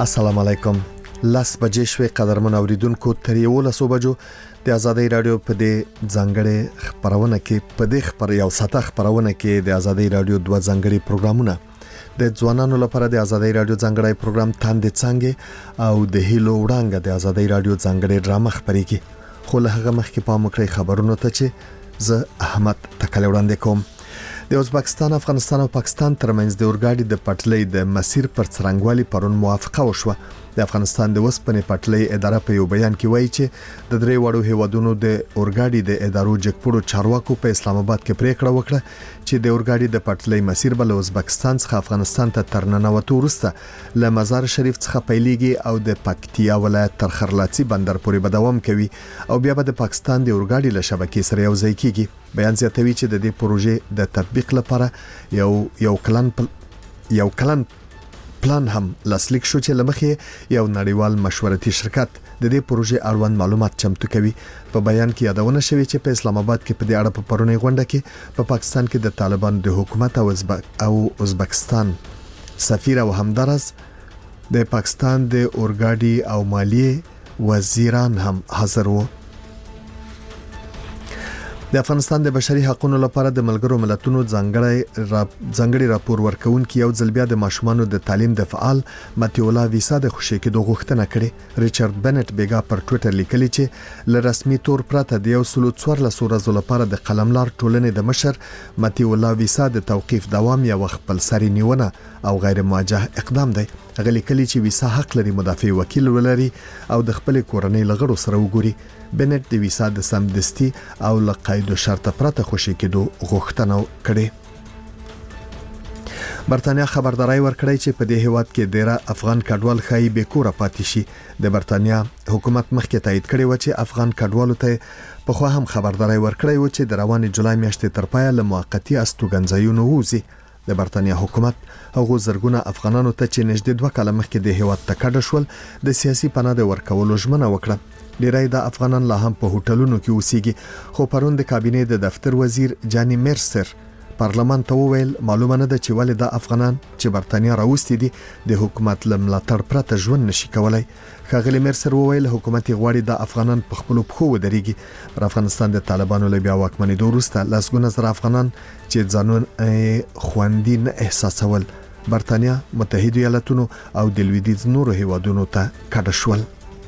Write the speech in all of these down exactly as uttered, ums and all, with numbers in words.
السلام علیکم. لاس بجې شوي قدرمن اوریدونکو تر یولسو بجو د ازادي رادیو په دې ځانګړي خبرونه کې په دې خبر یو ساته خبرونه کې د ازادي رادیو دوه ځانګړي پروګرامونه د ځوانانو لپاره د ازادي رادیو ځانګړي پروګرام تاندې څنګه او د هیلو وړانګه د ازادي رادیو ځانګړي ډرامه خبريږي. خو له هغه مخکې په مکرې خبرونو ته چې زه احمد تکل وړاندې کوم. د ازبکستان، افغانستان او پاکستان ترمنځ د اورګاډي د پټلۍ د مسیر پر څرنګوالي پرون موافقه وشوه. د افغانستان د وسپنې پټلۍ اداره په یو بیان کې وایي چې د درې وړو هیوادونو د اورګاډي د ادارو جګپړو چارواکو په اسلام آباد کې پریکړه وکړه چې د اورګاډي د پټلۍ مسیر بل ازبکستان څخه افغانستان ته ترننوتو وروسته له مزار شریف څخه پیلېږي او د پکتیا ولایت تر خرلاچي بندر پورې به دوام کوي او بیا به د پاکستان د اورګاډي له شبکې سره یو ځای کیږي. بیان زیاتوي چې د دې پروژې د تطبیق لپاره یو یو کلن یو کلن پلان هم لاسلیک شو چې لمخې یو نړیوال مشورتي شرکت د دې پروژې اړوند معلومات چمتو کوي. په بیان کې یادونه شوې چې په اسلام آباد کې په دې اړه په پرونی غونډه کې په پاکستان کې د طالبان د حکومت او ازبک او ازبکستان سفیر او همدارس د پاکستان د اورګاډي او مالیه وزیران هم حاضر وو. د افغانستان د بشري حقوقو لپاره د ملګرو ملتونو ځانګړي را ځانګړي راپور ورکونکي یو ځل بیا د ماشومانو د تعلیم د فعال متیولا ویسا د خوشی کېدو غوښتنه کړې. ریچارډ بنټ بیګا پر ټوئیټر لیکلی چې ل رسمي تور پرته د یو سلو څوارلس ورځې لپاره د قلملار ټولنې د مشر متیولا ویسا د توقيف دوام یا خپل سری نیونه او غیر موجه اقدام دی. غلي کلی چې ویسا حق لري مدافع وکیل ولري او د خپل کورنۍ لغړو سره وګوري. بنټ د ویسا د سمدستي او لقاید شرط پرته خوشی کېدو غوښتنه کړې. برتانیا خبرداري ورکړی چې په دې هیواد کې ډېر افغان کډوال خای به کور پاتې شي. د برتانیا حکومت مخکې تایید کړی و چې افغان کډوالو ته په خو هم خبرداري ورکړی و چې د روان جولای میاشتې تر پایه له موقتی استوګنځایونو وځي. د برتانیا حکومت هغه زرګونه افغانانو ته چې نږدې دوه کاله مخکې د هیواد ته کډه شول د سیاسي پناه د ورکولو ژمنه وکړه. ډیری د افغانان لا هم په هوټلونو کې اوسېږي. خو پرون د کابینې د دفتر وزیر جانی مرسر پارلمان ته وویل معلومه نه ده چې ولې د افغانان چې برتانیا راوستي دي د حکومت لملاتړ پرته ژوند نشي کولای. ښاغلی مرسر وویل حکومت غواړي د افغانان په خپل پخو ودرېږي. پر افغانستان د طالبانو له بیا واکمنۍ وروسته لسګونه زره افغانان چې ځانون خوندي نه احساسول برتانیا، متحده ایالاتونو او د لویدیځ نورو هیوادونو ته کډه شول.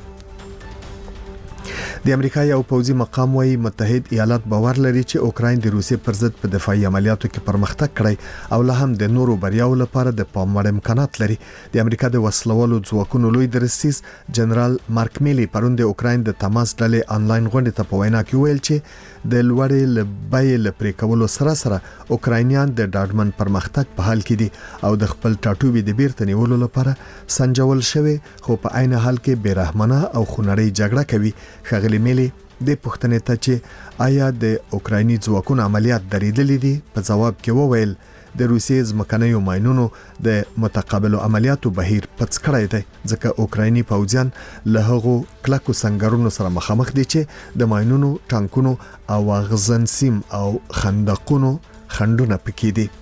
د امریکا یو پوځي مقام وايي متحد ایالات باور لري چې اوکراین د روسیې پر ضد په دفاعي عملیاتو کې پرمختګ کړی او له هم د نورو بریاو لپاره د پام وړ امکانات لري. د امریکا د وسلوالو ځواکونو لوی درسیز جنرال مارک میلی پرون د اوکراین د تماس ډلې انلاین غونډه ته په وینا کې ویل چې د لوړې لبای لپاره کولو سره سره اوکراینیان د ډاډمن پرمختګ په حال کې دي او د خپل ټاټوبي د بیرته نیولو لپاره سنجول شوی خو په عین حال کې بیرحمانه او خونړی جګړه کوي. ښاغلی میلی د پښتنې ته چې آیا د اوکرایني ځواکونو عملیات درېدلې دي په جواب کې وویل د روسیې ځمکنیو ماینونو د متقابلو عملیاتو بهیر پڅ کړی دی ځکه اوکرایني پوځیان له هغو کلکو سنگرونو سره مخامخ دي چې د ماینونو، ټانکونو او غزن سیم او خندقونو خندونه پکې دي.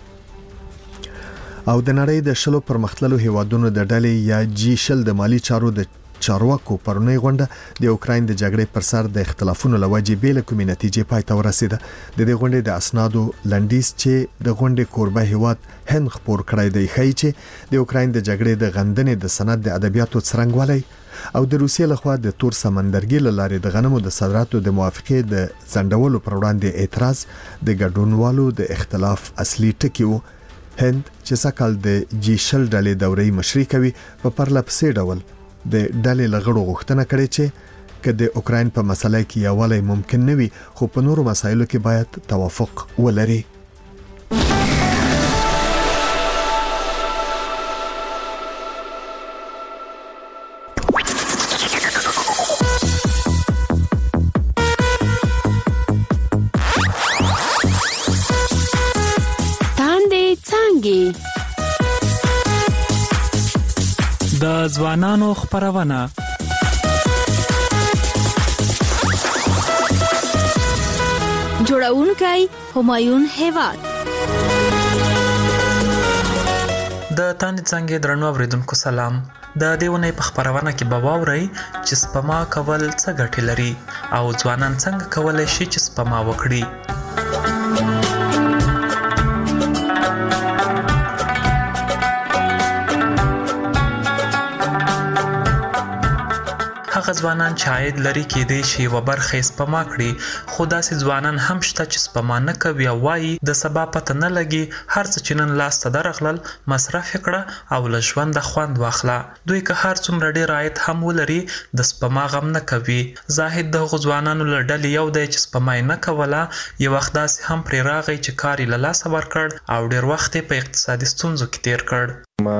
او د نړۍ د شلو پرمختللو هیوادونو د ډلې یا جی شل د مالی چارو د چارواکو پرونی غونډه د اوکراین د جګړې پر سر د اختلافونو لوجې بیل کومې نتیجې پای ته ورسیده. د دې غونډې د اسنادو لنډیز چې د غونډې کوربه هیواد هند خبر کړی دی ښیي چې د اوکراین د جګړې د غندنې د سند د ادبیاتو څرنګوالی او د روسیې لخوا د تور سمندرګي له لارې د غنمو د صادراتو د موافقې د ځنډولو پر وړاندې اعتراض د ګډونوالو د اختلاف اصلي ټکی وو. هند چې سکهال د جی شل ډلې دورې مشري کوي په پرله پسې ډول د ډلې لغړو غوښتنه کړې چې که د اوکراین په مسله کې یووالی ممکن نه وي خو په نورو مسایلو کې باید توافق ولري. تاندې څنګه د ځوانانو خبرونه جوړونکی همایون هیواد. د تاندې څنګه درنو اوریدونکو سلام. د دې ونې په خپرونه کې به واورئ چې سپما کول څه ګټې لري او ځوانان څنګه کولی شي چې سپما وکړي. هغه ځوانان چې عاید لري کېدای شي یوه برخه یې سپما کړي، خو داسې ځوانان هم شته چې سپما نه کوي او وایي د سبا پته نه لګي، هر څه چې نن لاس ته درغلل مصرف یې کړه او له ژونده خوند واخله. دوی که هر څومره ډېر عاید هم ولري د سپما غم نه کوي. زاهد د هغو ځوانانو له ډلې یو دی چې سپما یې نه کوله، یو وخت داسې هم پرې راغی چې کار یې له لاسه ورکړ او ډېر وخت یې په اقتصادي ستونزو کې تیر کړ. ما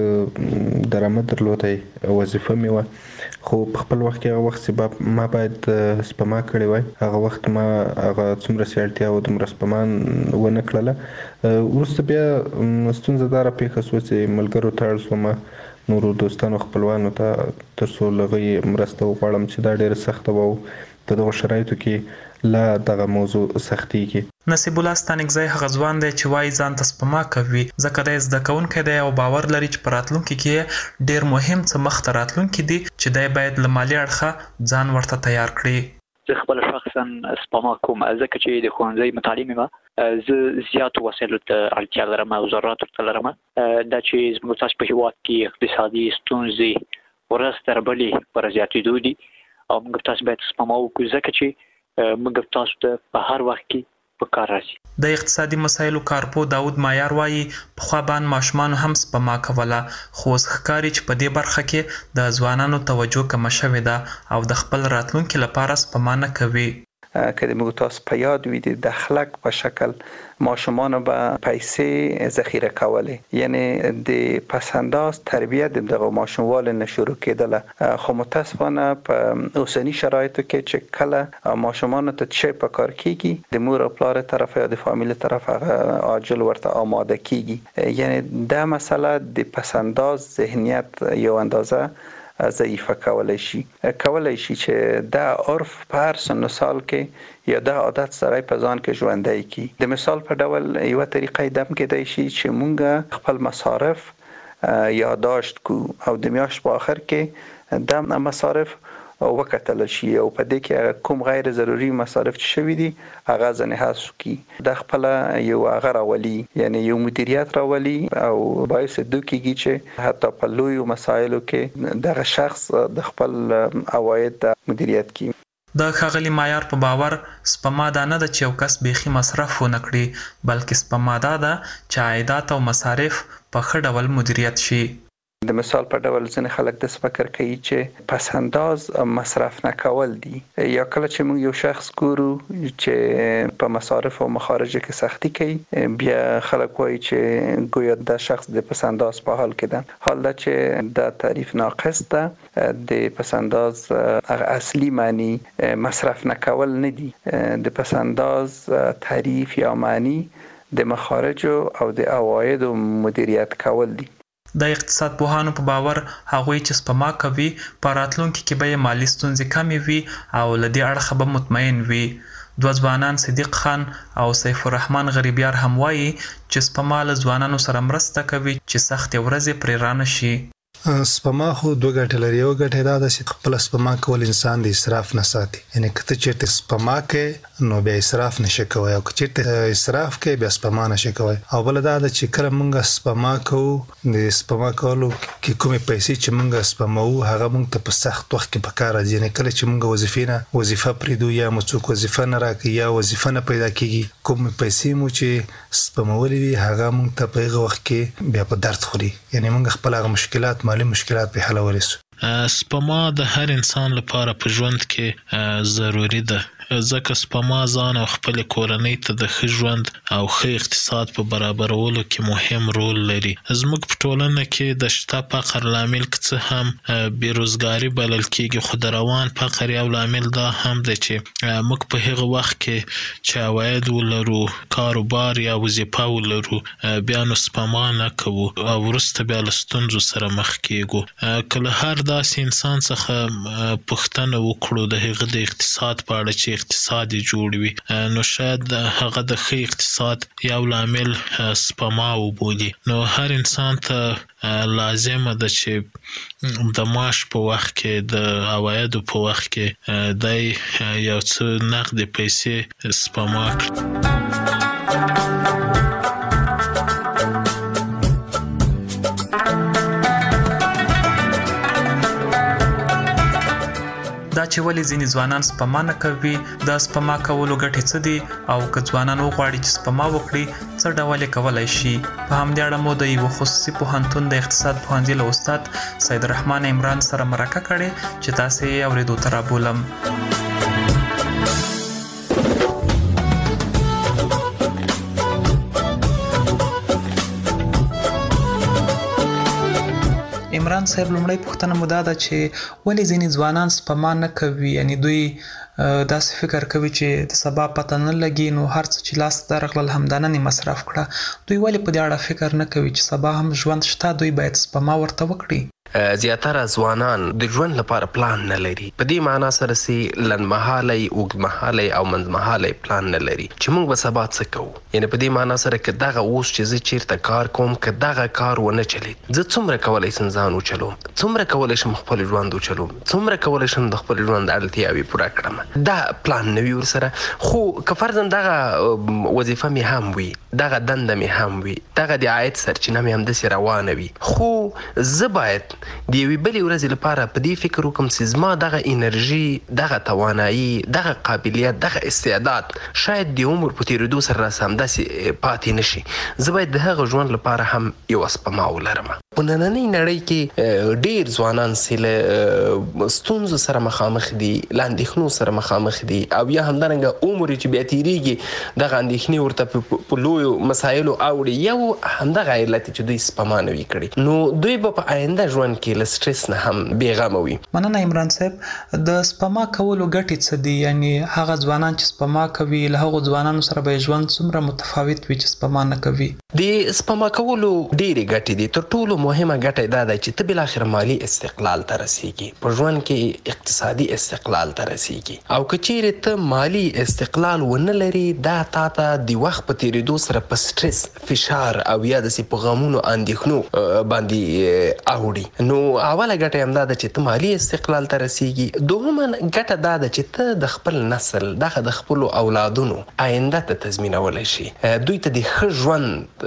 ښه درآمد درلودی، وظیفه مې وه، خو په خپل وخت کې هغه وخت چې ما باید سپما کړې وای، هغه وخت ما هغه څومره چې اړتیا وه دومره سپما ونه کړله. وروسته بیا ستونزه داره پېښه شوه چې ملګرو ته اړ شوم، نورو دوستانو خپلوانو ته، تر څو له هغوی مرسته وغواړم چې دا ډېره سخته وه او په دغو شرایطو کې لا دغه موضوع سختېږي. نصیب الله ستانکزی هغه ځوان دی چې وایي ځان ته سپما کوي ځکه دی زده کوونکی دی او باور لري چې په راتلونکي کې ډېر مهم څه مخته راتلونکي دي چې دی باید له مالي اړخه ځان ورته تیار کړي. زه خپل شخصا سپما کوم ځکه چې د ښوونځي متعلم یم، زه زیاتو وسایلو ته اړتیا لرم او ضروراتو ته لرم. دا چې زموږ تاسو په هېواد کې اقتصادي ستونزې ورځ تر بلې پر زیاتېدو دي او موږ تاسو باید سپما وکړو ځکه چې موږ تاسو ته په هر وخت کې په کار راځي. د اقتصادي مسایلو کارپو داود مایار وایي پخوا باندې ماشومانو هم سپما کوله، خو اوس ښکاري چې په دې برخه کې د ځوانانو توجه کمه شوې ده او د خپل راتلونکي لپاره سپما نه کوي. که د موږ تاسو په یاد وي د دخلک په شکل ماشومانو به پیسې ذخیره کولې، یعنی د پسنداز تربیت د دغه ماشوموالو نه شروع کېدله، خو متاسفانه په اوسني شرایطو کې چې کله ماشومانو ته څه په کار کېږي د مور او پلار طرف یا د فامیل طرف هغه عاجل ورته آماده کېږي. یعنی دا مسله د پسنداز ذهنیت یو اندازه ضعیفه کولای شي کولای شي چې دا عرف په هر سن سال کې یا دا عادت سره په ځان کې ژوندی کی. د مثال په ډول یو طریقې دم کېدای شي چې مونږ خپل مصارف یادداشت کو او د میاشت په آخر کې د مصارف وکتل شي او په دې کې کوم غیر ضروري مصارف چې شوي دي هغه ځنې حذف کی. د خپل یو هغه راولي، یعنی یو مدیریت راولي او باعث دوی کېږي چې حتی په لویو مسایلو کې دغه شخص د خپل عواید مدیریت کوي. د ښاغلي معیار په باور سپما دا نه ده چې یو کس بیخي مصرف ونه کړي، بلکې سپما دا ده چې عایدات او مصارف په ښه ډول مدیریت شي. د مثال په ډول ځینې خلک د فکر کوي چې پس انداز مصرف نه کول دي، یا کله چې موږ یو شخص ګورو چې په مصارف او مخارجو کې سختی کوي بیا خلک وایي چې ګویا دا شخص د پس انداز په حال کې ده. حال دا چې دا تعریف ناقص ده. د پس انداز اصلي معنی مصرف نه کول نه دي. د پس انداز تعریف یا معنی د مخارجو او د عوایدو مدیریت کول دي. د اقتصاد پوهانو په باور هغوی چې سپما کوي په راتلونکي کې به یې مالي ستونزې کمې وي او له دې اړخه به مطمئن وي. دوه ځوانان صدیق خان او سیف الرحمن غریبیار هم وایي چې سپما له ځوانانو سره مرسته کوي چې سختې ورځې پرې رانه شي. سپما خو دوه ګټې لري. یو ګټه دا ده چې خپل سپما کول انسان د اسراف نه ساتي، یعنی که ته چېرته سپما کوې نو بیا اسراف نشي کوی او که چېرته اسراف کوې بیا سپما نشي کوی. او بله دا ده چې کله موږ سپما کوو د سپما کولو کې کومې پیسې چې موږ سپموو هغه موږ ته په سخت وخت کې په کار راځي. یعنی کله چې موږ وظیفې نه وظیفه پرېږدو یا مو څوک وظیفه نه راکوي یا وظیفه نه پیدا کېږي، کومې پیسې مو چې سپمولې وي هغه موږ ته په هغه وخت کې بیا په درد خوري. یعنی موږ خپل هغه مشکلات مالي مشکلات په حلولی سو. سپما د هر انسان لپاره په ژوند کې ضروری ده، ځکه سپما ځان او خپل کورنۍ ته د ښه ژوند او ښه اقتصاد په برابرولو کې مهم رول لري. زموږ په ټولنه کې د شته فقر لامل که څه هم بیروزګاري بلل کېږي، خو د روان فقر یو لامل دا هم دی چې موږ په هغه وخت کې چې عواید ولرو، کاروبار یا وظیفه ولرو، بیا نو سپما نه کوو او وروسته بیا له ستونزو سره مخ کېږو. که له هر داسې انسان څخه پوښتنه وکړو د هغه د اقتصاد په اړه چې اقتصاد جوړ وي. نو شاید هغه د ښه اقتصاد یو لامل سپما وبولي. نو هر انسان ته لازمه ده چې د معاش په وخت کې د عوایدو په وخت کې د یو څه نقد پیسې سپما کړي. دا چې ولې ځینې ځوانان سپما نه کوي، دا سپما کولو ګټې څه دي او که ځوانان وغواړي چې سپما وکړي څه ډول یې کولی شي. په همدې اړه مو د یوه خصوصي پوهنتون د اقتصاد پوهنځي له استاد سید الرحمن عمران سره مرکه کړې چې تاسې یې اورېدو ته رابولم. عمران صاحب، لومړی پوښتنه مو دا ده چې ولې ځینې ځوانان سپما نه کوي؟ یعنی دوی داسې فکر کوي چې د سبا پته نه لګي، نو هر څه چې لاس ته درغلل همدا نن یې مصرف کړه. دوی ولې په دې اړه فکر نه کوي چې سبا هم ژوند شته، دوی باید سپما ورته وکړي؟ زیاتره ځوانان د ژوند لپاره پلان نه لري. په دې معنا سره چې لنډمهالی، اوږدمهالی او منځمهالی پلان نه لري چې موږ به سبا څه کوو. یعنی په دې معنا سره که دغه اوس چې زه چیرته کار کوم، که دغه کار ونه چلید، زه څومره کولی شم ځان وچلوم، څومره کولی شم خپل ژوند وچلوم، څومره کولی شم د خپل ژوند اړتیاوې پوره کړم. دا پلان نه وي ورسره. خو که فرضاً دغه وظیفه مې هم وي، دغه دنده مې هم وي، دغه د عاید سرچینه مې همداسې روانه وي، خو زه باید د یوې بلې ورځې لپاره په دې فکر وکړم چې زما دغه انرژي، دغه توانایي، دغه قابلیت، دغه استعداد شاید د عمر په تېرېدو سره راسه همداسې پاتې نه شي. زه باید د هغه ژوند لپاره هم یوه سپما ولرم. په نننۍ نړۍ کې ډېر ځوانان چې له ستونزو سره مخامخ دي، له اندېښنو سره مخامخ دي، او یا همدارنګه عمر چې بیا تېرېږي دغه اندېښنې ورته په لویو مسایلو اوړي. یو همدغه علت چې دوی سپما نه وي کړې، نو دوی به په آینده ژوند کې له سټرس نه هم بېغمه وي. مننه عمران صاحب. د سپما کولو ګټې څه دي؟ یعنی هغه ځوانان چې سپما کوي له هغو ځوانانو سره به ژوند څومره متفاوت وي چې سپما نه کوي؟ د سپما کولو ډېرې ګټې دي. تر ټولو مهمه ګټه دا ده چې ته بالاخره مالي استقلال ته رسېږي، په ژوند کې اقتصادي استقلال ته رسېږي. او که چیرې ته مالي استقلال ونه لري، دا تا ته د وخت په تېرېدو سره په سټرس، فشار او یا داسې په غمونو اندېښنو باندې اوړي. نو اوله ګټه همدا ده چې ته مالي استقلال ته رسېږي. دوهمه ګټه دا ده چې ته د خپل نسل، دغه د خپلو اولادونو آینده ته تضمینولی شي، دوی ته د ښه ژوند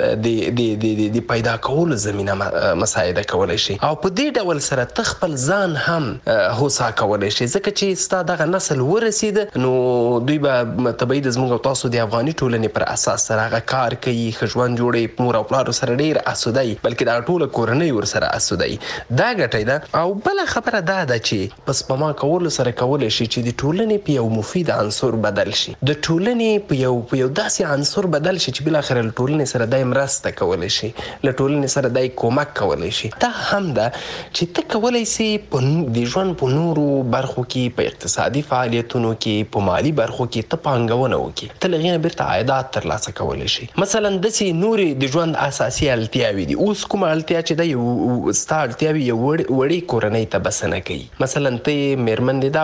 د پیدا کولو زمینه مساعده کولی شي. او په دې ډول سره ته خپل ځان هم هوسا کولی شي، ځکه چې ستا دغه نسل ورسېده، نو دوی به طبیعي د زموږ او تاسو د افغاني ټولنې پر اساس سره هغه کار کوي، ښه ژوند جوړوي، مور او پلارو سره ډېر اسوده وي، بلکې دغه ټوله کورنۍ ورسره اسوده وي. دا ګټه ده. او بله خبره دا ده چې په سپما کولو سره کولی شي چې د ټولنې په یو مفید عنصر بدل شي، د ټولنې په یو په یو داسې عنصر بدل شي چې بالاخره له ټولنې سره دای مرسته کولی شي، له ټولنې سره دای کومک کولی شي. دا هم ده چې ته کولی سي د ژوند په نورو برخو کې، په اقتصادي فعالیتونو کې، په مالي برخو کې ته پانګونه وکړي، ته له هغې نه بیرته عایدات ترلاسه کولی شي. مثلا داسې نورې د ژوند اساسي اړتیاوې دي. اوس کومه اړتیا چې ده یو ستا اړتیاوې یو وړې کورنۍ ته بسنه کوي. مثلا ته یې مېرمن دې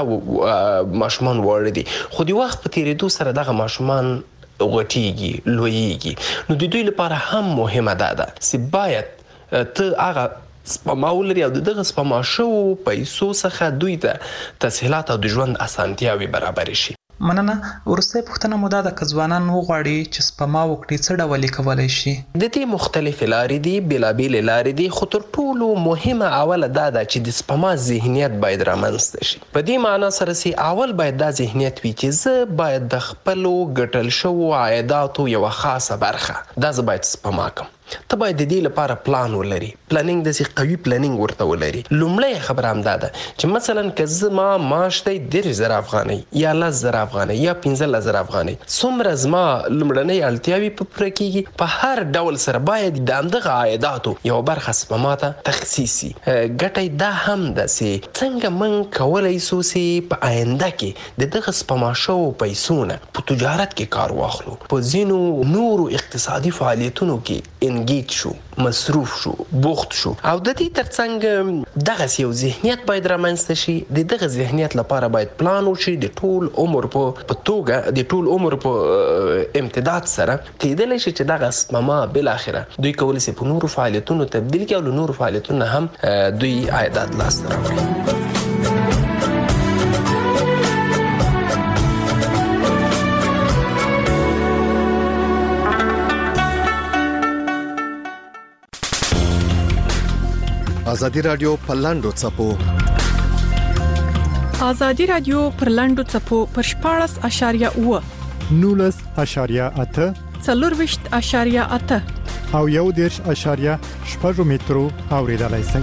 دا ماشومان واړه دي، خو د وخت په تېرېدو سره دغه ماشومان غټېږي، لویېږي. نو د دوی لپاره هم مهمه دا ده چې باید ته هغه سپما ولري او د دغه سپما شوو پیسو څخه دوی ته تسهیلات او د ژوند اسانتیاوې برابرې شي. مننه. وروستۍ پوښتنه مو دا ده که ځوانان وغواړي چې سپما وکړي څه ډول یې کولی شي؟ د دې مختلفې لارې دي، بېلابېلې لارې دي، خو تر ټولو مهمه اوله دا ده چې د سپما ذهنیت باید رامنځته شي. په دې معنا سره چې اول باید دا ذهنیت وي چې زه باید د خپلو ګټل شوو عایداتو یوه خاصه برخه دا زه باید سپما کړم. ته باید د دې لپاره پلان ولري، پلانینګ داسې قوي پلانینګ ورته ولري. لومړی خبره همدا ده چې مثلا که زما معاش دی دېرش زره افغانۍ یا لس زره افغانۍ یا پنځلس زره افغانۍ، څومره زما لومړنۍ اړتیاوې په پوره کېږي، په هر ډول سره باید د همدغه عایداتو یوه برخه سپما ته تخصیص شي. ګټه دا هم ده چې څنګه موږ کولی سو چې په آینده کې د دغه سپما شوو پیسو نه په تجارت کې کار واخلو، په ځینو نورو اقتصادي فعالیتونو کې انګیج شو، مصروف شو، بوخت شو او د دې ترڅنګ دغه یو ذهنیت باید رامنځته شي. د دغه ذهنیت لپاره باید پلان وشي د ټول عمر په توګه د ټول عمر په امتداد سره کېدلی شي چې دغه سپما بل اخره دوی کولی شي په نورو فعالیتونو تبدیل کړي او له نورو فعالیتونو هم دوی عایدات لاسته راوړي. ازادي رادیو په لاندو څپو ازادي رادیو پر لاندو څپو پر شپاړس اشاریه اوه نولس اشاریه اته څلورویشت اشاریه اته او یو دېرش اشاریه شپږ مترو اوریدلای شئ.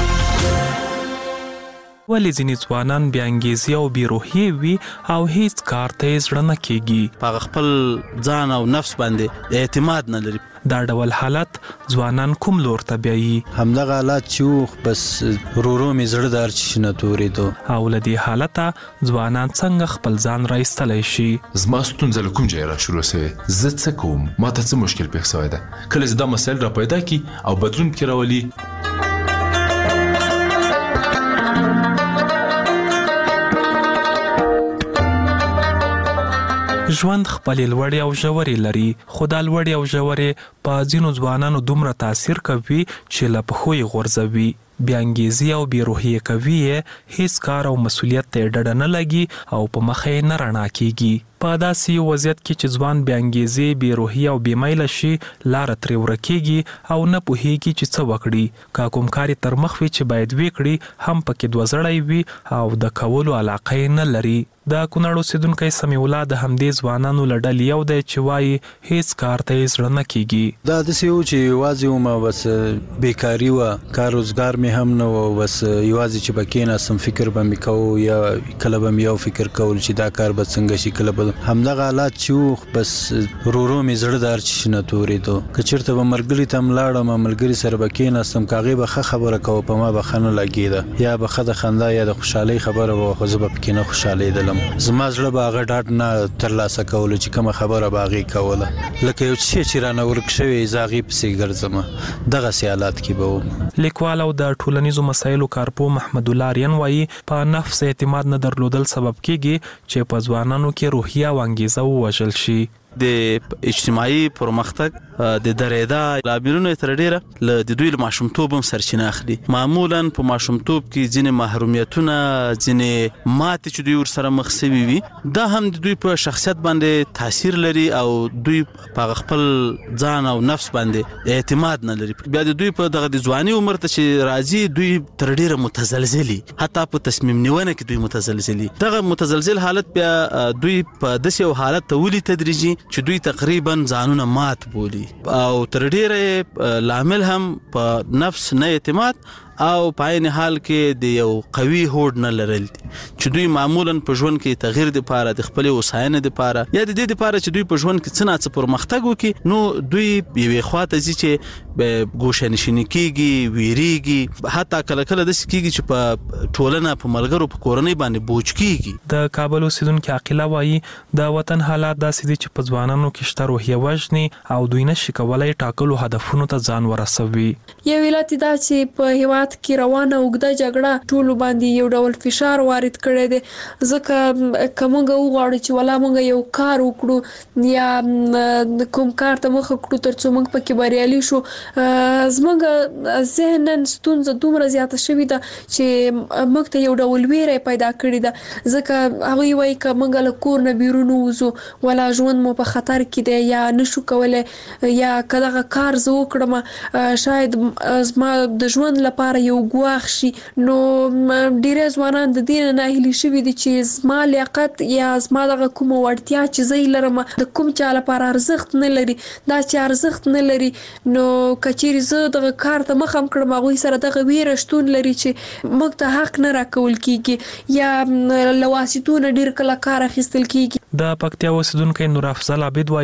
ولې ځینې ځوانان بې انګیزې او بې روحیې وي او هیڅ کار ته یې زړه نه کېږي؟ په خپل ځان او نفس باندې اعتماد نه لري. دا ډول حالت ځوانان کوم لور ته بیایي؟ همدغه حالت چې بس ورو مې زړه د هر څه شي نه تورېدو. او له دې حالته ځوانان څنګه خپل ځان راایستلی شي؟ زما ستونزه له کوم ځایه راشروع سوې؟ زه څه کوم؟ ما ته څه مشکل پېښ سوی ده؟ کله چې دا مسایل را پیدا کړي او بدلون پکې راولي. ژوند خپلې لوړې او ژورې لري، خو دا لوړې او ژورې په ځینو ځوانانو دومره تاثیر کوي چې له پښو یې غورځوي. بې انګیزې او بې روحیې کوي یې، هیڅ کار او مسؤلیت ته یې ډډه نه لګي او په مخه یې نه رڼا کېږي. په داسې یو وضعیت کې چې ځوان بې انګیزې، بې روحیې او بې میله شي، لاره ترې ورکېږي او نه پوهېږي چې څه وکړي. که کوم کار یې تر مخ وي چې باید ویې کړي، هم پکې دوه زړی وي او د کولو علاقه یې نه لري. د کونړ اوسېدونکی سمیع الله د همدې ځوانانو له ډلې یو دی چې وایي هیڅ کار ته یې زړه نه کېږي. دا داسې و چې یوازې وم، بس بېکاري وه، کار روزګار مې هم نه و، بس یوازې چې به کېناستم فکر به مې کوو، یا کله به مې یو فکر کول چې دا کار به څنګه شي، کله به همدغه حالات چې و، بس ورو ورو مې زړه د هر څه شي نه تورېدو. که چېرته به ملګري ته هم لاړم، ملګري سره به کېناستم، که هغې به ښه خبره کوه په ما به ښه نه لګېده، یا به ښه د خندا یا د خوشحالۍ خبره به خو زه به پکې نه خوشحالېدلم. زما زړه به هغه ډاډ نه ترلاسه کولو چې کومه خبره به هغې کوله، لکه یو څه چې رانه ورک شوی زه هغې پسې ګرځم. دغسې حالات کې به وم. لیکوال او د ټولنیزو مسایلو کارپوه محمد الله آریان وایي په نفس اعتماد نه درلودل سبب کېږي چې په ځوانانو کې روحیه او انګیزه ووژل شي. د اجتماعي پرمختګ د درېدا لاملونه تر ډیره له د دوی له ماشومتوب هم سرچینه اخلي. معمولا په ماشومتوب کې ځینې محرومیتونه، ځینې ماتې چې دوی ورسره مخ شوي وي، دا هم د دوی په شخصیت باندې تاثیر لري او دوی په خپل ځان او نفس باندې اعتماد نه لري. بیا د دوی په دغه د ځواني عمر ته چې راځي دوی تر ډیره متزلزلي، حتی په تصمیم نیونه کې دوی متزلزلي. دغه متزلزل حالت بیا دوی په داسې یو حالت ته ولي تدریجي چې دوی تقریبا ځانونه مات بولي او تر ډیره لامل هم په نفس نه اعتماد او په عین حال کې د یو قوي هوډ نه لرل دي چې دوی معمولا په ژوند کې تغییر د پاره د خپل وساینې د پاره یا د دې د پاره چې دوی په ژوند کې څه نه څه پرمختګ وکړي، نو دوی یوې خواته ځي چې ګوشه نشیني کېږي، ویریږي، حتی کله کله داسې کېږي چې په ټولنه، په ملګرو، په کورنۍ باندې بوج کېږي. د کابل اوسېدونکي عاقله وایي د وطن حالات داسې دي چې په ځوانانو کې شته روحیه وژني او دوی نشي کولی ټاکلو هدفونو ته ځان ورسوي. یو علت دا چې په هیواد کې روانه اوږده جګړه ټولو باندې یو ډول فشار وارد کړی دی، ځکه که موږ وغواړو چې ولا موږ یو کار وکړو یا کوم کار ته مخه کړو تر څو موږ پکې بریالي شو، زموږ ذهناً ستونزه دومره زیاته شوې ده چې موږ ته یو ډول ویره پیدا کړې ده، ځکه هغوی وایي که موږ له کور نه بیرون ووځو ولا ژوند مو په خطر کې دی یا نشو کولی، یا که دغه کار زه وکړم شاید زما د ژوند لپاره یو ګواښ شي. نو ډېری ځوانان د دې نه ناهیلي شوي دي چې زما لیاقت یا زما دغه کومه وړتیا چې زه یې لرم د کوم چا لپاره ارزښت نه لري. دا چې ارزښت نه لري نو که چیرې زه دغه کار ته مخه هم کړم، هغوی سره دغه ویره شتون لري چې موږ ته حق نه راکول کېږي یا له واسطو نه ډېر کله کار اخیستل کېږي. د پکتیا اوسېدونکی نور افضل عابد وایي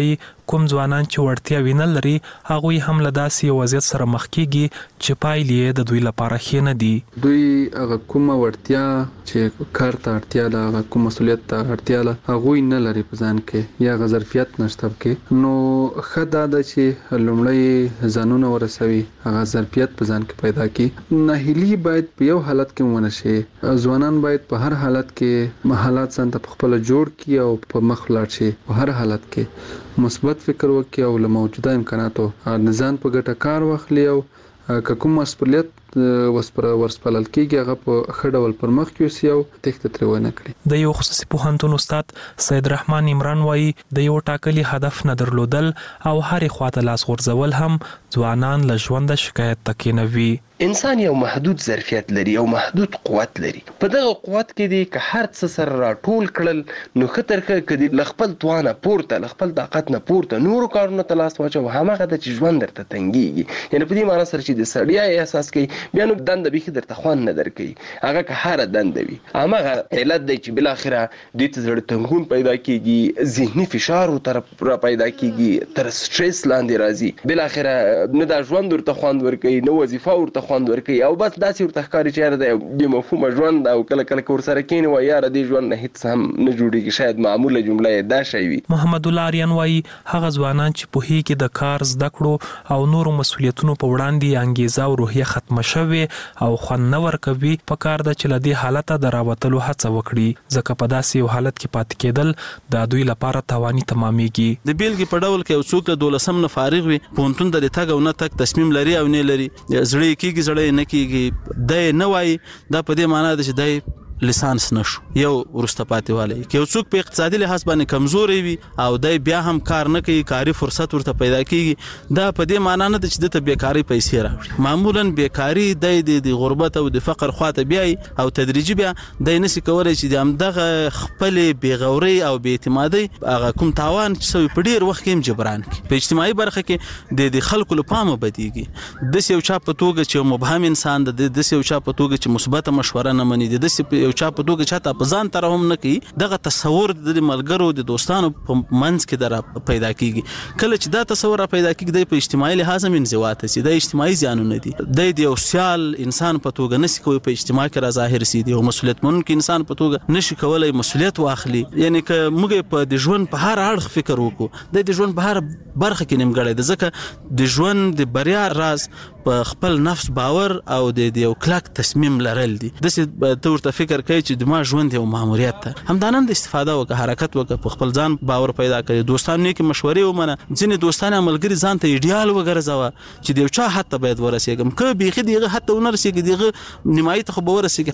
کوم ځوانان چې وړتیا وینه لري هغوی هم له داسې وضعیت سره مخ کیږي چې پایلې د دوی لپاره ښې نه دي. دوی هغه کومه وړتیا چې کار ته اړتیا ده، هغه کوم مسولیت ته اړتیا ده، هغوی نه لري په ځان کې یا هغه ظرفیت نشته کې. نو ښه دا ده چې لومړی ځانونه ورسوي، هغه ظرفیت په ځان کې پیدا کړي. ناهیلي باید په یو حالت کې ونه شي. ځوانان باید په هر حالت کې حالات ځان ته خپل جوړ کړي او په مخ ولاړ شي. په هر حالت کې مثبت فکر وکړي او له موجوده امکاناتو ځان په ګټه کار واخلي او که کوم مسؤلیت وسپره ورسپلل کېږي هغه په ښه ډول پر مخ یوسي او تېښته ترې ونه کړي. د یو خصوصي پوهنتون استاد سید رحمان عمران وایي د یو ټاکلي هدف نه درلودل او هرې خواته لاس غورځول هم ځوانان له ژونده شکایت ته کېنوي. انسان یو محدود ظرفیت لري او محدود قوت لري. په دغه قوت کې دی که هر څه سره راټول کړل نو ښه تر ښه که د له خپل توانه پورته له خپل طاقت نه پورته نورو کارونو ته لاس واچو، هماغه ده چې ژوند درته تنګېږي. یعنې په دې معنی سره چې د ستړیا احساس کوي بیا نو دنده بیخي درته خوند نه درکوي. هغه که هره دنده وي هماغه علت دی چې بالاخره دوی ته زړه تنګون پیدا کېږي، ذهني فشار ورته را پیدا کېږي، تر سټرس لاندې راځي. بالاخره نه دا ژوند ورته خوند ورکوي، نه وظیفه ورته خوند ورکوي او بس داسې ورته ښکاري چې یاره د بې مفهومه ژوند او کله کله که ورسره کښېني وایي یاره دې ژوند نه هېڅ هم نه جوړېږي. شاید معموله جمله یې دا شی وي. محمد الله آریان وایي هغه ځوانان چې پوهېږي د کار زده کړو او نورو مسؤلیتونو په وړاندې انګیزه او روحیه ختمه شوې او خوند نه ورکوي، په کار ده چې له دې حالته د راوتلو هڅه وکړي، ځکه په داسې یو حالت کې پاتې کېدل د دوی لپاره تاواني تمامېږي. د بیلګې په ډول کې یو څوک له دولسم نه فارغ وي، پوهنتون ته د تګ او نه تګ تصمیم لري او نه لري، زړه یې کېږي زړه نه کېږي، دی نه وایي دا په دې معنا ده چې دی لیسانس نشو یو ورسته پاتې والی. که یو څوک په اقتصادي لحاظ باندې کمزوري وي او دی بیا هم کار نه کوي، کاري فرصت ورته پیدا کېږي، دا په دې معنا نه ده چې دته بیکاري پیسې راوړي. معمولا بیکاري دی د غربت او د فقر خواته بیایي او تدریجي بیا دی نشي کولی چې د همدغه خپلې بېغورۍ او بې اعتمادۍ هغه کوم تاوان چې سوی په ډېر وخت کې هم جبران کړي. په اجتماعي برخه کې د خلکو له پامه بدېږي. داسې یو چا په توګه چې مبهم انسان ده، داسې یو چا په توګه چې مثبته مشوره نه مني، داسې یو چا په توګه چاته په ځان تر هم نه کوي، دغه تصور د ملګرو د دوستانو په منځ کې در پیدا کیږي. کله چې دا تصور پیدا کیږي د په اجتماعي لحاظ هم انزوا ته سي، د اجتماعي زیانونه دي. د یو سیال انسان په توګه نشي کوي په اجتماع کې را ظاهر سي، د یو مسؤلیت منونکي انسان په توګه نشي کولای مسؤلیت واخلي. یعنی که موږ په د ژوند په هر اړخ فکر وکړو، د ژوند په هر برخه کې نیمګړی ده، ځکه د ژوند د بریا راز په خپل نفس باور او د یو کلک تصمیم لرل دي. داسې ته ورته فکر کوي چې د ما ژوند یو ماموریت ده، همدانن د استفاده وکړه، حرکت وکړه، په خپل ځان باور پیدا کړي، دوستانو نیکې مشورې ومنه. ځینې دوستان یا ملګري ځان ته ایډیال وګرځوه چې د یو چا حد ته باید ورسېږم، که بیخي د هغه حد ته ونه رسېږي د هغه نیمایي ته خو به ورسېږي.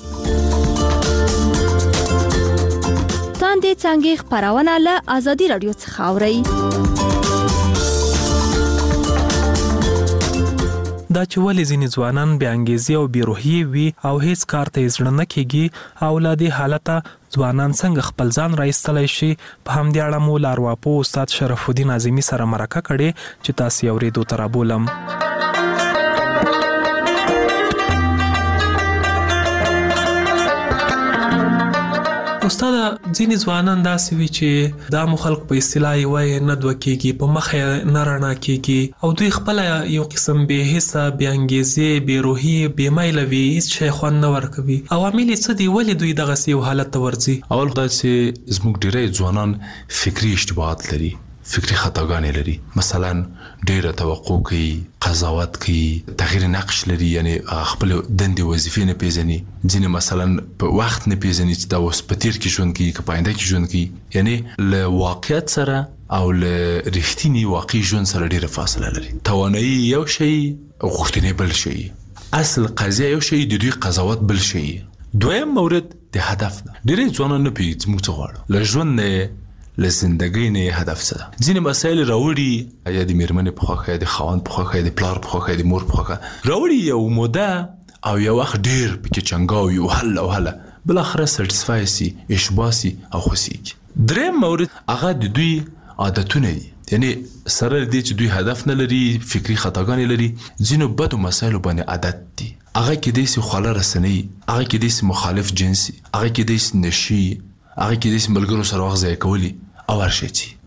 تاندې څانګې خپرونه له ازادي راډیو څخه اورئ. دا چې ولې ځینې ځوانان بې انګیزې او بې روحیې وي او هیڅ کار ته یې زړه نه کېږي او له دې حالته ځوانان څنګه خپل ځان راایستلی شي، په همدې اړه مو له ارواپوه استاد شرف الدین اعظمي سره مرکه کړې چې تاسې یې اورېدو ته رابولم. استاد ځینې ځوانان داسې وي چې دا مو خلک په اصطلاح یې وایي نه دوه کېږي، په مخ یې نه رڼا کېږي او دوی خپله یو قسم بې حسه، بې انګیزې، بې روحي، بې میله وي، هېڅ شی خوند نه ورکوي. عوامل یې څه دي؟ ولې دوی دغسې یو حالت ته ورځي؟ اول خدای چې زموږ ډېری ځوانان فکري اشتباهات لري، فکري خطاګانې لري. مثلا ډېره توقع کوي، قضاوت کوي، تغییر نقش لري، یعنی خپل دندې وظیفې نه پیژني. ځینې مثلا په وخت نه پیژني چې دا اوس په تیر کې ژوند کوي که په آینده کې ژوند کوي. یعنی له واقعیت سره او له رښتیني واقعي ژوند سره ډېره فاصله لري. توانایي یو شی، غوښتنې بل شی، اصل قضیه یو شی، د دوی قضاوت بل شی. دویم مورد د هدف ده. ډېری ځوانان نه پوهېږي چې موږ څه غواړو له ژوند نه، له زندګۍ نه هدف څه ده. ځینې مسایل راوړي، یا د میرمنې په خوښه، یا د خاوند په خوښه، یا د پلار په خوښه، یا د مور په خوښه راوړي، یو موده او یو وخت ډېر پکې چنګاوي او هله او هله بالاخره سټسفای سي، اشباه سي او خوښېږي. دریم مورد هغه د دوی عادتونه دي. یعنی سره دې چې دوی هدف نه لري، فکري خطاګانې لري، ځینو بدو مسایلو باندې عادت دي. هغه کېدای سي خواله رسنۍ، هغه کېدای سي مخالف جنسي، هغه کېدای سي نشي، هغه کېدای سي ملګرو سره وخت ضایع کولي او هر شی چې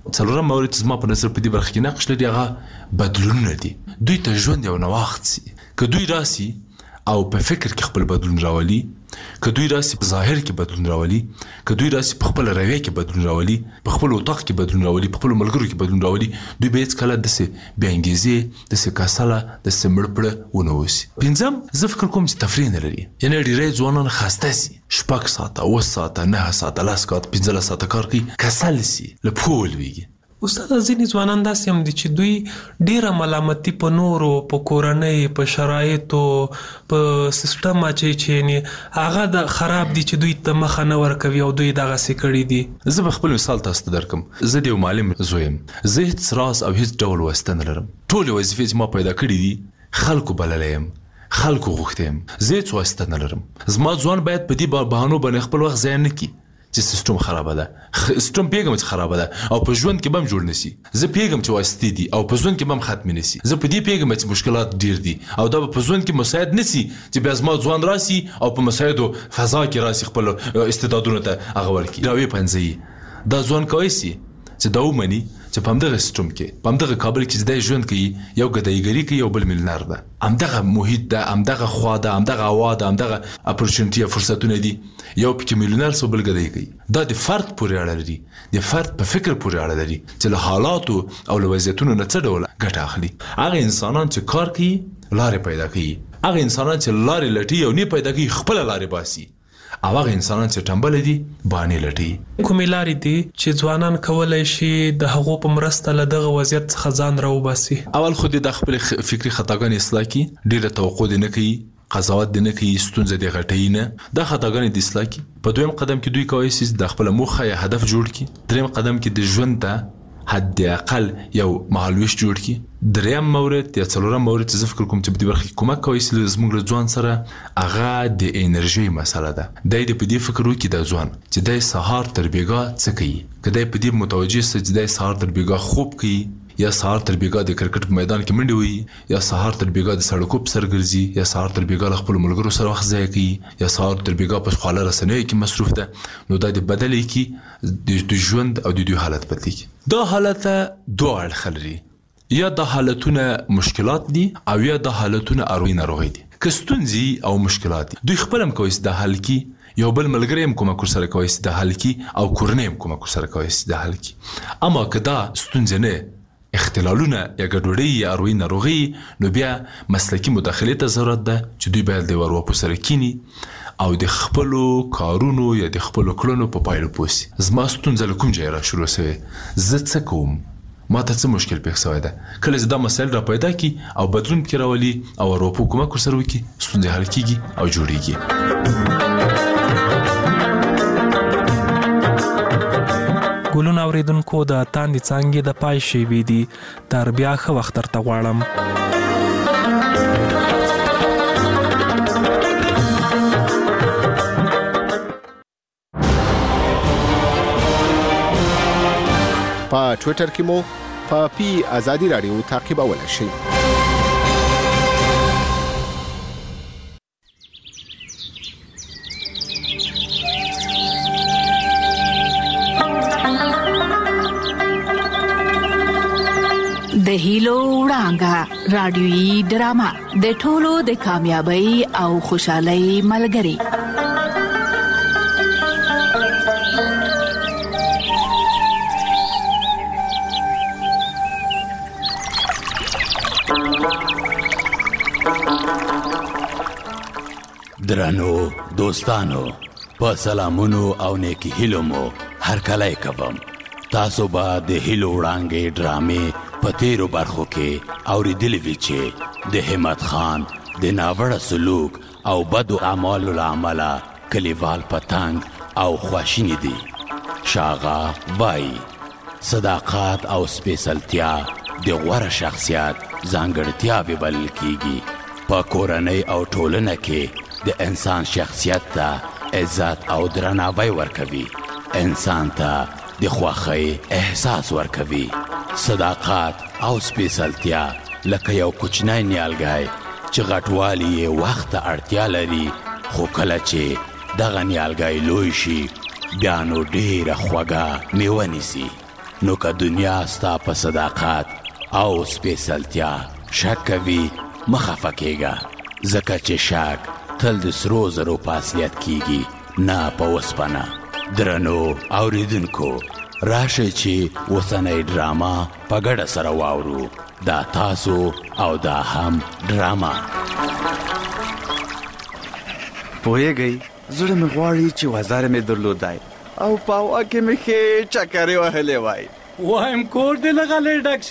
څلورم مورد چې زما په نظر په دې برخه کې نقش لري هغه بدلونونه دي. دوی ته ژوند یو نواخت سي، که دوی راسي او په فکر کې خپل بدلون راولي، که دوی راسي په ظاهر کې بدلون راولي، که دوی راسي په خپل رویه کې بدلون راولي، په خپل اتاق کې بدلون راولي، په خپل ملګرو کې بدلون راولي، دوی به هیڅ کله داسې بې انګیزې، داسې کسله، داسې مړ پړه ونه اوسي. پنځم، زه فکر کوم چې تفریح نه لري، یعنې ډېری ځوانان خسته سي، شپږ ساعته، اووه ساعته، نهه ساعته، لس ساعته، پنځلس ساعته کار کوي، کسل سي، له پښو ولوېږي. استاد ځینې ځوانان داسې هم دي چې دوی ډیره ملامتي په نورو، په کورنۍ، په شرایطو، په سیستم اچوي چې هغه د خراب دي چې دوی ته مخه نه ورکوي او دوی دغسې کړي دي. زه به خپل مثال تاسو ته درکم. زه د یو معلم زوی یم، زه هېڅ راز او هېڅ ډول واسطه نه لرم. ټولې وظیفې چې ما پیدا کړي دي خلکو بللی یم، خلکو غوښتی یم، زه هېڅ واسطه نه لرم. زما ځوان باید په دې بهانو باندې خپل وخت ضایع نه کړي چې سیستم خرابه ده. سیستم پیږم چې خرابه ده او په ژوند کې به هم جوړ نشي. زه پیږم چې واسطې دي او په ژوند کې به هم ختم نشي. زه په دې پیږم چې مشکلات ډیر دي او دا به په ژوند کې مساعد نشي چې بیا زما ځوان راسي او په مساعدو فضا کې راسي خپل استعدادونو ته هغه ورکړي، راویې پنځوي. دا ځوان کولی سي چې دا ومني چې په همدغه سیستم کې، په همدغه کابل کې چې دی ژوند کوي، یو ګدایګري کوي، یو بل میلیونر ده. همدغه محیط ده، همدغه خوا ده، همدغه هوا ده، همدغه اپورچونټي یا فرصتونه دي. یو پکې میلیونر سو، بل ګدایي کوي. دا د فرد پورې اړه لري، د فرد په فکر پورې اړه لري چې له حالاتو او له وضعیتونو نه څه ډول ګټه اخلي. هغه انسانان چې کار کوي لارې پیدا کوي، هغه انسانان چې لارې لټي او نه پیدا کوي خپله لارې باسي، او هغه انسانان چې ټنبل دي بانې لټي. کومې لارې دي چې ځوانان کولی شي د هغو په مرسته له دغه وضعیت څخه ځان راوباسي؟ اول خو دې د خپل فکري خطاګانې اصلاح کړي، ډېره توقع دې نه کوي، قضاوت دې نه کوي، ستونزه دې غټوي نه، دا خطاګانې دې اصلاح کړي. په دویم قدم کې دوی کولی شي د خپله موخه یا هدف جوړ کړي. دریم قدم کې د ژوند ته حد اقل یو مهالویش جوړ کړي. دریم مورد یا څلورم مورد چې زه فکر کوم چې په دې برخه کې کومک کوي زموږ له ځوان سره، هغه د انرژۍ مسله ده. دی دې په دې فکر وکړي دا ځوان چې دی سهار تر بېګا څه کوي. که دی په دې متوجه سي چې دی سهار تر بېګا خوب کوي، یا سهار تر بېګا د کرکټ په میدان کې منډې وهي، یا سهار تر بېګا د سړکو په سر ګرځي، یا سهار تر بېګا له خپلو ملګرو سره وخت ضایع کوي، یا سهار تر بېګا په خواله رسنیو کې مصروف ده، نو دا د بدلی کړي، د ژوند او د دوی حالت بدلی کړي. دا حالت دوه اړخه لري، یا دا حالتونه مشکلات دي او یا دا حالتونه اروي ناروغي دي. که ستونزې او مشکلات دي، دوی خپل هم کولی شي دا حل کړي، یو بل ملګری هم کومک ورسره کولی شي دا حل کړي، او کورنۍ هم کومک ورسره کولی شي دا حل کړي. اما که دا ستونزې نه، اختلالونه یا ګډوډۍ یا اروي ناروغي، نو بیا مسلکي مداخلې ته ضرورت ده چې دوی باید د ورواپو سره کینی او د خپلو کارونو یا د خپلو کړنو په پایلو پوه سي. زما ستونزه له کوم ځایه را شروع سوې، زه څه کوم، ما ته څه مشکل پېښ سوی ده. کله چې دا مسایل را پیدا کړي او بدلون پکې راولي او ورواپو کومک ورسره وکړي، ستونزې حل کېږي او جوړېږي. ګلونه اوریدونکو، د تاندې څانګې د پای شیبې دي، تر بیا ښه وخت درته غواړم. په ټویټر کې مو په پی آزادي رادیو تعقیبولی شئ. د هیلو وړانګه رادیويي ډرامه د ټولو د کامیابی او خوشحالۍ ملګری. درنو دوستانو، په سلامونو او نیکی هیلو مو هر کله کوم. تاسو به د هیلو وړانګې ډرامې په تیرو برخو کې اوریدلې وي چې د همت خان د ناوړه سلوک او بدو اعمالو له امله کلیوال پتنګ او خواشیني دي. شاغا وایي صداقت او سپیڅلتیا د غوره شخصیت ځانګړتیاوې بلل کیږي. په کورنۍ او ټولنه کې د انسان شخصیت ته عزت او درناوی ورکوي، انسان ته د خوښۍ احساس ورکوي. صداقت او سپیڅلتیا لکه یو کوچنی نیالګی چې غټوالی یې وخت ته اړتیا لري، خو کله چې دغه نیالګی لوی شي بیا نو ډېره خوږه میوه نیسي. نو که دنیا ستا په صداقت او سپیڅلتیا شک کوي مه خفه کېږه، ځکه چې شک تل د سرو زرو په اصلیت کیږي نه په اوسپنه. درنو اوریدونکو، راشئ چې اوسنۍ ډراما په ګډه سره واورو. دا تاسو او دا هم ډراما. پوهیږئ زړه مې غواړي چې وزر مې درلودای او په هوا کې مې ښې چکرې وهلې وای. وایم کور دې لغلی ډک